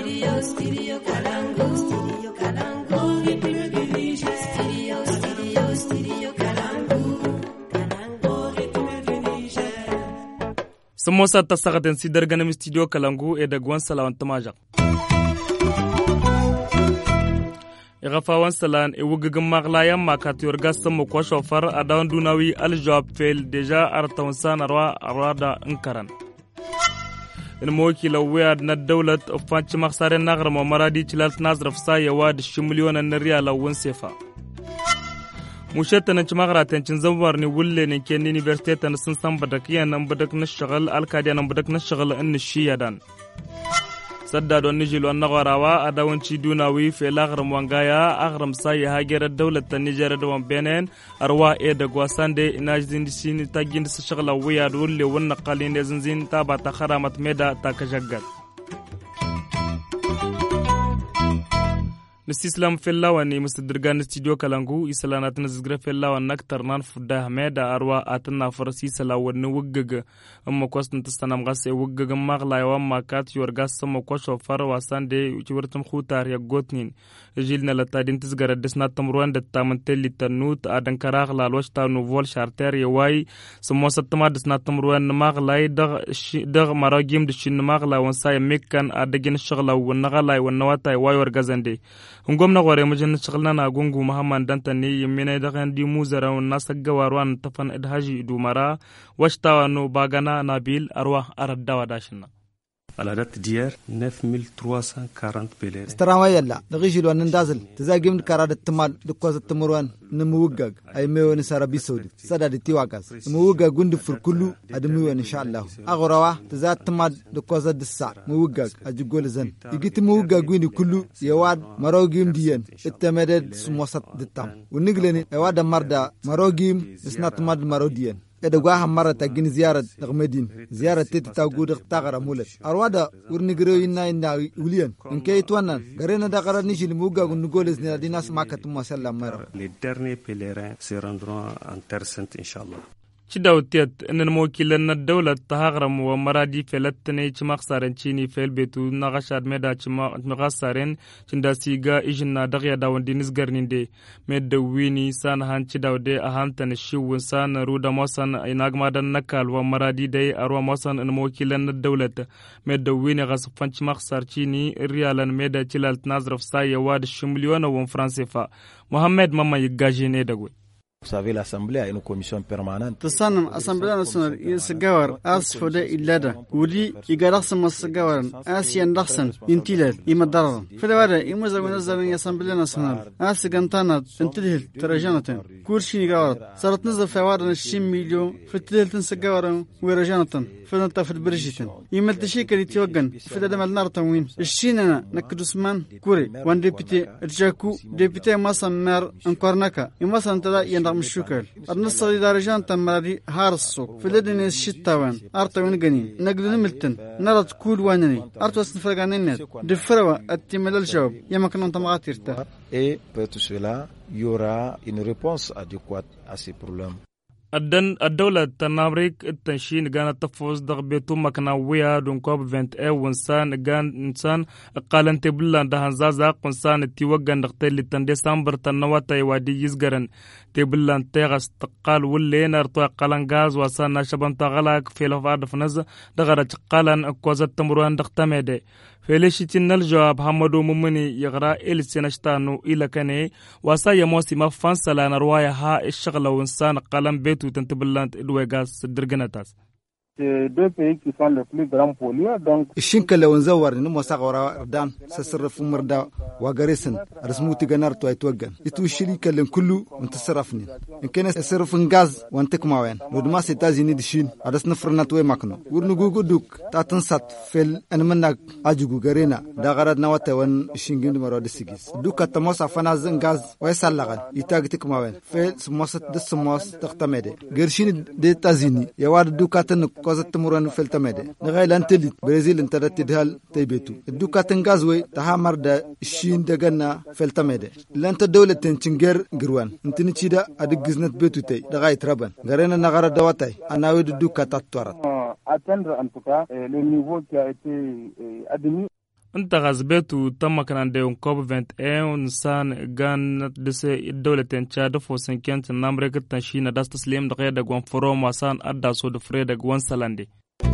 Samosa ta sakaten sidar ganin studio Kalangu e da gwan salawan tamaja. Igafawan salan e wugugin maglayan makatiyar gasan mu kwa shofar a dawon dunawi aljawab fail deja artawan sanarwa a da inkaran. In mawakila wuya na daulat fanci maksaren nagar mamaradi cilalt nazraf sayewa da shi miliyonan na riyala wun sefa. Mushetta na ci magaratancin zambar ne wulle ne ke university na sun san badakiyan nan badak na shagal alkadiya nan badak na shagal in shiya dan. Sadda don Nijilo na gwarawa a dawanci dunawi fe lagram wangaya agram sai hagera daulat ta Niger da wan Benin arwa e da gwasande ina jin sin ta gin su shagala wuya wulle wannan qalin da zinzin ta ba ta kharamat meda ta kajaggat. Nisislam fellawa ne mustadirgan studio Kalangu isalana tana zizgra fellawa naktar nan fudda hameda arwa atana farsi salawa ne wuggaga amma kwastan tastanam gase wuggaga maglayawa makat yorgas sama kwasho far wasande ciwartum khutar ya gotnin jilna latadin tisgara desna tamruan da tamantelli tanut adan karag la losta no vol charter yawai samo satma desna tamruan maglay dag maragim de shin magla wansa mekkan adagin shagla wan galay wan nawata wayor gazande ngomna gore mujin shagla na gungu muhammad dantani yimina dagan di muzara wan nasagawarwan tafan idhaji dumara washtawa no bagana nabil arwa aradawa dashina. À la date d'hier, 9340 pèlerins. Starama yalla, dagiji lo nandazil, tazagim kara de tamal de koza tamurwan numuwgag ay mewo ni sarabi saudi sada de tiwagas muwgag gundu furkulu admu wen inshallah agorawa tazat tamal de koza de sa muwgag ajugol zan igiti muwgag gundu kullu yawad marogim diyen itameded sumosat de tam unigleni yawad marda marogim isnat mad marodiyen kada gwa hamara ta gin ziyarat dagmedin ziyarat te ta gudu tagara mulet arwada urnigro inna uliyan in kay twanan garena da qarar ni shil muga gun goles ne dinas makat musallam mar Les derniers pèlerins se rendront en terre sainte inchallah. Chidawtiyat inan mokilan na daulat ta hagram wa maradi felatne chimak saren chini fel betu nagashad meda chimak saren chinda siga ijinna dagya dawon dinis garninde medda wini san han chidawde a hantan shiwun san ruda mosan inagmadan nakal wa maradi dai arwa mosan in mokilan na daulat medda wini gas fanchimak sar chini rialan meda chilalt nazraf sayewa da shimliona won francefa Mohamed Mama yigajine dagwe. Vous savez, l'Assemblée a une commission permanente. Tasanam Assemblée nationale yesgawar as foda illada wuli igaraxam asgawar as yandaxsan intilal imadar fedawada imuzawina zarin Assemblée nationale as gantana intilhil tarajanatan kurshi gawar sarat nazar fawada 20 milyon fitilhil tinsgawar wirajanatan fedanta fid birjitan imad shikari tiwagan fedada malnar tanwin الشيننا نكدسمان كوري وان ديبيتي رجاكو ديبيتي ماسمر انكورناكا يمسان تدا يندم الشكل النصر درجان تماري هارسو في لدن الشتاوان ارتوين غني نقدن ملتن نرد كول وانني ارتوس نفرغانين دفروا التمل الجواب يمكن ان تمغاتيرتا Et pour tout cela, il y aura une réponse adéquate à ces problèmes. الدولة تنامريك التنشين كانت تفوز ضغبيتو مكنا ويا دون كوب 20 وانسان كان انسان قالن تبلان دهان زازا قنسان تيوغان دغتي لتن ديسمبر تنواتا يوادي يزغرن تبلان تيغس تقال ولين ارتوا قالن غاز وسان شبان تغلاك في لفاد فنز دغرت قالن كوزت تمروان دغتميدي فليشتين الجواب حمدو ممني يغرا إل سنشتانو إلى كني وسا يموسي ما فانسلا نروايا ها الشغل وإنسان قلم بيتو تنتبلانت إدوغاس درجنتاس. Deux pays qui sont les plus grands pollueurs donc الشنكة لو نزور نمو ساقورا دان سسرف مردا وغاريسن رسموتي غنار تو ايتوغان يتو الشريكة لن كله وانتصرفني ان كان يصرف غاز وانتك ماوين ودما ستازيني دشين ادس نفرنا توي ماكنو ورنغوغو دوك تاتنسات فيل انمناك اجوغو غارينا دا غراد نواتا وان شينغين مرو دسيغيس دوكا تموسا فنازن غاز ويسالغان يتاغتك ماوين فيل سموس دسموس تختمدي غيرشين دي تازيني يواد دوكا تن كوزت تمرون فلتمده نغاي لانتلي برازيل انترت دهال تيبيتو دوكا تنغازوي تهامر دا شين دغنا فلتمده لانت دوله تنچنجر غروان انتني تشيدا ادغزنت بيتو تي دغاي تربان غرينا نغارا دواتاي اناوي دوكا تاتورات atteindre en tout cas le niveau qui a été admis. انت غزبتو تم كان عندهم كوب 21 انسان كان دس الدولة تشاد فوسن كانت نامريكا تنشينا داس تسليم دقيقة دقوان فروم وسان أدى صود فريد دقوان سلاندي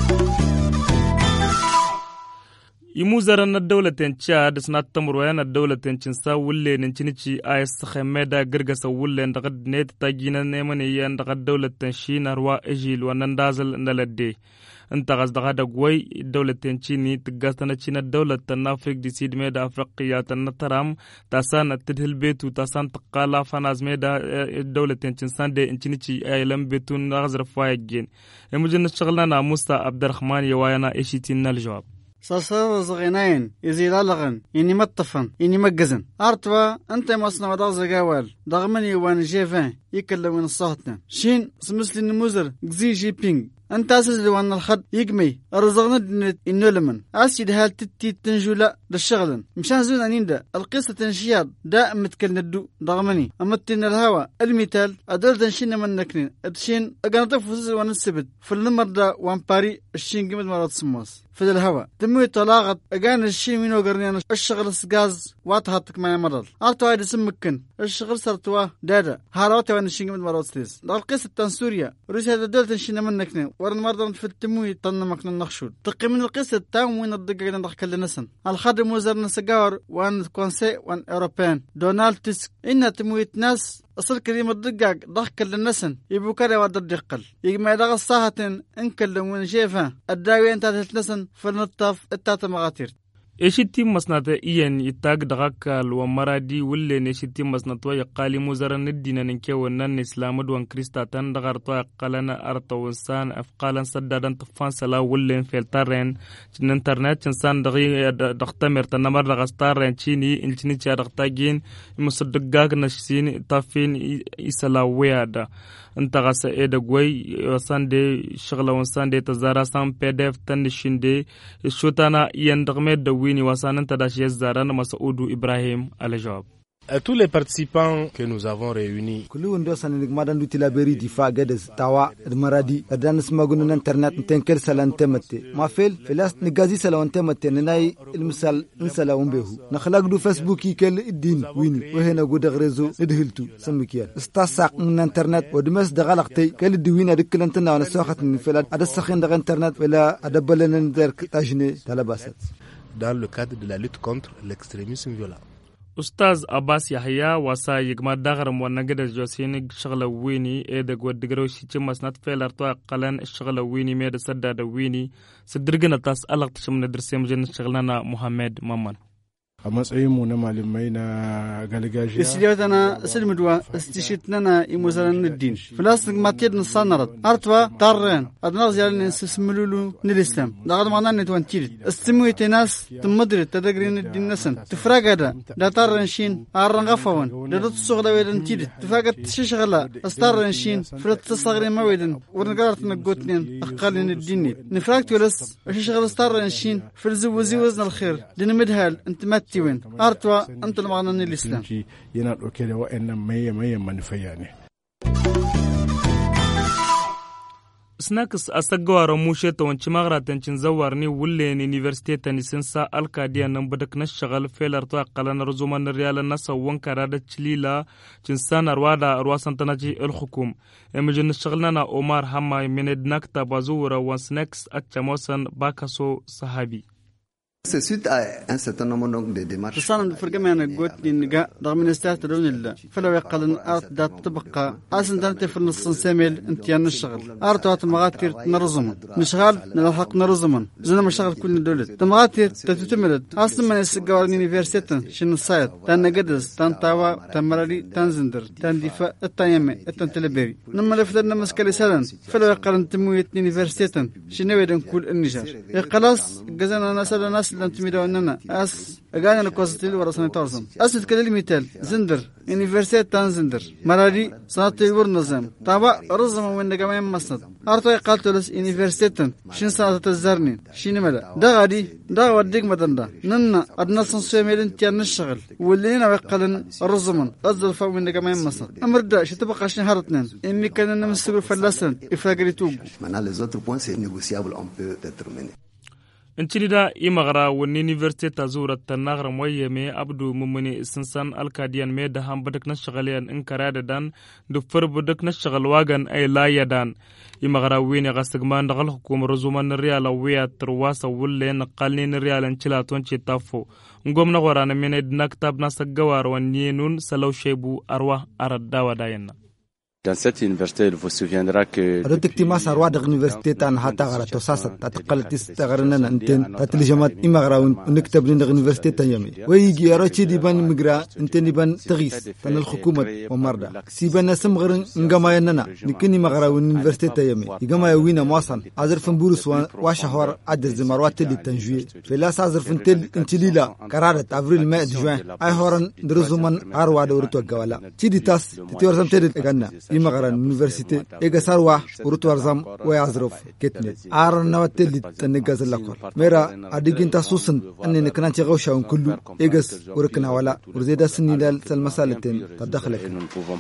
يموزرن الدولة تشاد سنات تمروين الدولة تنشنسا واللي ننشنشي آيس خميدا غرغس واللي ندقد نيت تاجينا نيماني ندقد الدولة تنشين أروا إجيل ونندازل نلدي انت غزدغا دغوي الدولة تنشيني تغاستنا تشينا الدولة تنافريك دي سيد ميدا أفريقيا تنترام تاسان تدهل بيتو تاسان تقالا فناز ميدا الدولة تنشنسان دي انشنشي ايلم بيتو نغزر فايجين يمجن شغلنا موسى عبد الرحمن يواينا ايشيتينا الجواب صار زغينين يزيلالغن إني مطفن إني مجزن أرتوا أنت مصنع دغز جوال ضغمني وان جيفان يكلمون الصوتنا شين سمسلي النموذر جزي جي بينج أنت أساس وان الخد يجمي أرزقنا دنت النولمن أسيد هال تتي تنجولا للشغلن مشان زون أنيندا القصة تنشياد دائم متكلنا الدو ضغمني أمتنا الهوا المثال أدل تنشينا من نكنين أدشين أقنطة فوسس وان السبت في المرة وان باري الشين قمت مرات سموس في الهوا تموي طلاقت أجان الشين منو قرنيان الشغل السجاز واتهاتك معي مرض أرتوا هيدا سمكن الشغل صرتوا دادا هاروتي وان الشين قمت مرات ستيس القصة تنسوريا روسيا أدل تنشينا من نكنين ورن مرضى في التموي طنمكنا النخشود تقي من القصة تاوم وين الدقيقة نضحك لنسن الخادم وزارنا سجار وان كونسي وان أوروبيان دونالد تسك إنها تموي ناس أصل كريم الدقاق ضحك للنسن يبو كاري واد الدقل يجمع دغ الصاحة انكلم وين شيفها الداوي انت تتنسن فلنطاف التاتا مغاتير إيشتي مسنات إيان يتاق دغاكال ومرادي واللي نيشتي مسناتوا يقالي موزران الدين ننكي ونن إسلام دوان كريستاتان دغارتوا يقالنا أرطو إنسان أفقالا سدادان طفان سلا واللي فيلتارين جن انترنت إنسان دغي دغتمر تنمر دغستارين چيني إنتيني چا دغتاقين مصدقاق نشسين طافين إسلا ويادا انت غاسا ايدا قوي وصان دي شغلة وصان دي تزارا سان PDF تنشين دي شوتانا يندغمي دويني وصان انت داشي الزاران مسعود إبراهيم على جواب. À tous les participants que nous avons réunis. كلو ندوسان نجمادن دو تلابيري دفاع قدس توا المرادي أدان سماقون الانترنت تنكر سلان تمتي ما فيل فلاس نجازي سلان تمتي نناي المثال نسلا ومبهو نخلق دو فيسبوك يكل الدين ويني وهنا قد غرزو ندهلتو سمكيال استاساق من الانترنت ودمس دغلقتي كل الدوين أدكل انتنا ونساخت من فلان أدسخين دغ انترنت ولا أدبلن ندرك تاجني تلباسات. Dans le cadre de la lutte contre l'extrémisme violent. أستاذ أباس يحيى وسا يجمع دغرم ونجد جوسين شغلة ويني إذا قد دقروشي تمس نتفعل أرتوا قلنا الشغلة ويني ميد سداد ويني سدرجنا تاس ألق تشم ندرسيم جن شغلنا محمد ممن. أمس أيمو نمالي مينا غالجاجيا. استديوتنا سلمدوا استشتنا يموزرن الدين. فلاسك ما تيرن صنرت. أرتوا تارن. أدنى زيالن نسملولو نلستم. دعاد معنا نتوانتير. استمويت ناس تمدر تدقرين الدين نسن. تفرق هذا. دا تارن شين. أرن غفوان. دا تصغلا ويدن تير. تفرق تشغلا. استارن شين. فرت تصغرين ما ويدن. ورنقارت نقطنين. أقالين الدين. نفرق تولس. وشغل استارن شين. فرزو وزن الخير. لين مدهال أنت ما تيوين أرتوا أنت المعنى الإسلام ينال وكذا وإن مية منفيانه سناكس أستجوار موشة وانشماغرة تنشن زوارني ولين يونيفرسيتي تنسنسا الكاديا نمبدك نشغل في الارتواء قلنا رزومان الريال الناس وانكارادة تشليلا جنسان أروادا أرواسان تناجي الحكوم إمجن شغلنا أمار هما من النكتا بازورة وانسناكس أتشاموسان باكاسو صحابي C'est suite à un certain nombre de démarches. تصانم فرقمنا قوت لنجا رغم نستات دون الله فلو يقلن أرت دات تبقى أصلا دانت في النص سامل انتيان الشغل أرتوات مغاتير نرزمن نشغل نلحق نرزمن زنا مشغل كل دولة تمغاتير تتملد أصلا من السجار يونيفرسيتي شن الصيد تان قدس تان تاوا تان مرالي تان زندر تان دفاع التايمة التان تلبيري نما لفتنا مسكالي سالن فلو يقلن تمويت يونيفرسيتي شنو يدن كل النجار يقلص جزنا ناس لن تميدوننا أس أجانا نقصتيل ورسنا تارزم أس تكلم مثال زندر يونيفرسيتي تان زندر مرادي صناعة الورنزم تابع رزم من نجمع مسند أرتوي قالتلس يونيفرسيتي شن صناعة الزرنين شين ملا ده غادي ده وديك مدندا ننا أدنى صنصوي ميلن تيان الشغل واللينا وقلن رزمن أصدر فوق من نجمع مسند أمر ده شتبقى عشان هرتنين إني كنا نمسك فلسن إفراجري توب. Maintenant les autres points c'est négociable on peut déterminer. انشريدا إمغرا والنيفرسيتي تزور التناغر مويمي أبدو ممني إسنسان الكاديان ميدا هم بدك نشغليان إنكراد دان دفر بدك نشغل واغن أي لا يدان إمغرا ويني غاستغمان دغل حكوم رزومان الريال ويا ترواسا ولي نقالين الريال انشلاتون چي تافو نقوم نغورانا من نكتاب ناسا قوار ونينون سلو شيبو أروح أرداوا داينا. Dans cette université, il vous souviendra que رتكتي ما صار وادغ université تان هاتا غرا توساسا تتقلت استغرنا انتن تتلجمات إمغرا ونكتب لنا université تيامي ويجي يروتشي ديبان مغرا انتن ديبان تغيس تن الحكومة ومردا سيبنا سمغرن نغما يننا نكني مغرا université تيامي يغما وينا مواصن عذرفن بورس واشهر عد الزمروات اللي تنجوي فلا عذرفن تل انتليلا قرارة افريل ماء جوان اي هورن درزومن اروا دورتو غوالا تيدي تاس تيورزم تيد غنا يمغرا université إيجاساروا ورتوارزام ويعزرف كتني عارن نواتل تنجز اللقر ميرا أديكين تاسوسن أني نكنا تغوشون كله إيجاس وركنا ولا ورزيدا سنيلال سلمسالتين تدخلك.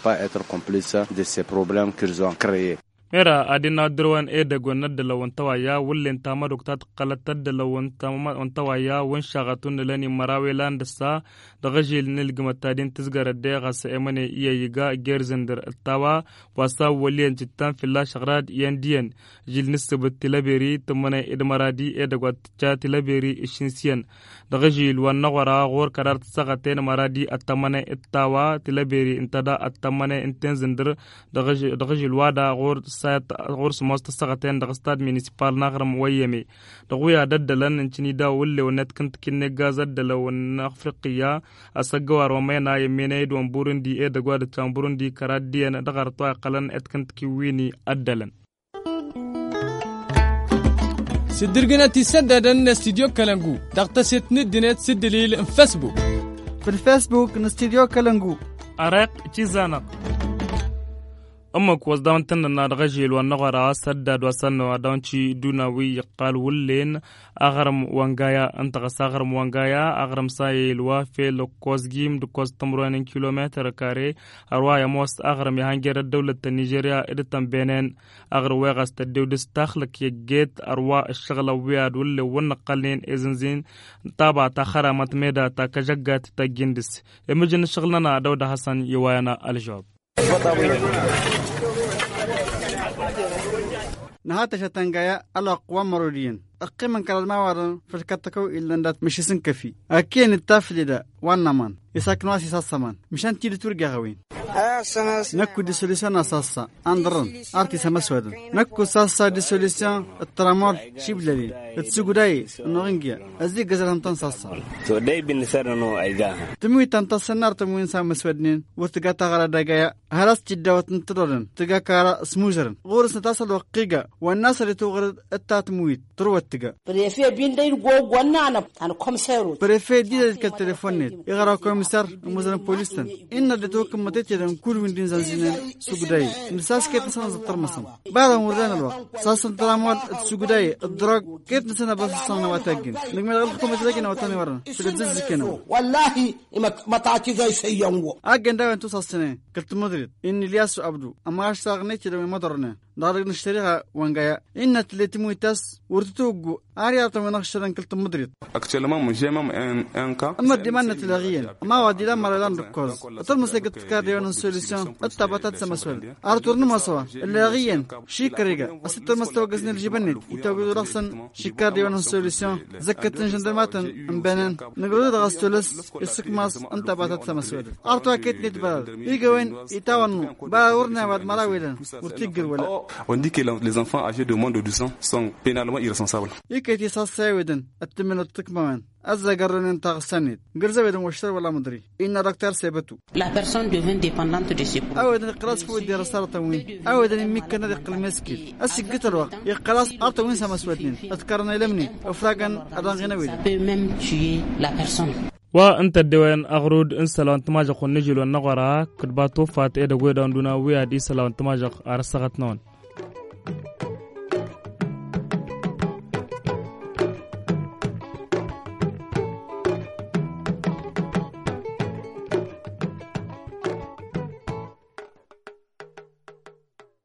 ميرا أدينا دروان إيدا قونا دلوان توايا واللين تاما دوكتات قلتا دلوان توايا وانشاغتون لاني مراوي لاندسا دغجيل نلقم التادين تزغر الديغا سيماني إيا يغا جيرزندر التاوا واسا وليان جتان في الله شغراد يانديان جيل نسبت تلابيري تماني إدمارادي إيدا قواتجا تلابيري إشنسيان دغجيل وانغورا غور كرار تساغتين مرادي التماني التاوا تلابيري انتدا التماني انتنزندر دغجيل وادا غور غورس مستسقتين دغستاد مينيسيبال نغرم ويمي دغويا ددلن انشني دا ولي ونت كنت كني غازا دلون افريقيا اسغوار ومينا يميني دون بوروندي اي دغواد تام بوروندي كرادي ان دغرتو قلن ات كنت كيويني ادلن سدرغناتي سددن استوديو كلانغو دغتست ندنت سدليل فيسبوك في الفيسبوك استوديو كلانغو ارق تشيزانا أمك وزدان تننا دغجيل ونغرا سدد وسنو دانشي دوناوي يقال ولين أغرم وانغايا أنتغس أغرم وانغايا أغرم سايل وافي لوكوزجيم دكوز تمرين كيلومتر كاري أروايا موس أغرم يهانجر الدولة نيجيريا إدتن بينين أغر ويغس تديو دستخلق يجيت أروا الشغل وياد ولي ونقلين إذنزين تابع تخرى متميدا تاكجاقات تاجندس إمجن شغلنا داود حسن يوايانا الجواب نهات شتنجايا الأقوى مرودين أقيم كلام وارن فركتكو إلا ندات مش سنكفي أكين التافل ده وانمان يسكنوا أساس سمان مشان تيجي ترجع هوين نكو دي سوليسيون أساسا أندرن أرتي سمسودن نكو ساسا دي سوليسيون الترامور شيبلري تسوغداي نورينجيا أزدي جزرهم تنساسا توداي بنسرنو أيجا تموي تنتسنار تموين سامسودنين وتجاتا غرا دجايا هلاس جدا وتنتظرن تجا كارا سموزرن غورس نتصل وقيقة والناس اللي تغرد التاتمويت تروت تجا بريفي بيندين جو غنانا أنا كومسارو بريفي دي التليفونات يغرا كومسار مزرن بوليسن إن اللي توكم متجدن كل ويندين زنزينين سوغداي مساس كيت نسنا زطر مسم بعد مردان الوقت ساسن ترامول سوغداي الدراج كيت نسنا بس صنع واتجن نجم الحكومة تلاقي نوتاني ورنا في الجزء كنا والله ما تعطي زي سيانو أجن ده أنتو ساسنة كنت مدرد إن الياس عبدو أما أشتاقني كده من مدرنا دارك نشتريها وانجايا إن تلتمو يتاس ورتوجو أريات من أخشرن كنت مدرد actuellement mon j'ai même un cas أما ديمان تلاقيين أما وادي لا مرلان ركوز أطول مسكت كارديون سوليسيون التباتات سمسول أرتورن مسوا اللاقيين شيء كريجا أستر مستوى جزن الجبنة يتوجد رأسا شيء كارديون سوليسيون زكت جندماتن مبنن نقول ده غستولس السكماس التباتات سمسول أرتوا كيت نتبرد يجوين يتاونو باورنا بعد مراويلن ورتيجر ولا on dit que les enfants âgés de moins de 12 ans sont pénalement irresponsables. يكيتي ساساويدن التمنو التكمان أزجرن تغسنيد جرزبيدن وشتر ولا مدري إن دكتور سيبتو La personne devient dépendante de ses أو إذا قراص فوق الدراسة تموين أو إذا ميكنا دق المسكين السجت الوقت يقراص أرتوين سمسودين أذكرنا لمني أفراجن أرانغنويد peut même tuer la personne. وانت الدوين اغرود ان سلام تماجق ونجل ونغرا كدباتو فات ايدا ويدان دونا ويا دي سلام تماجق ارسغت نون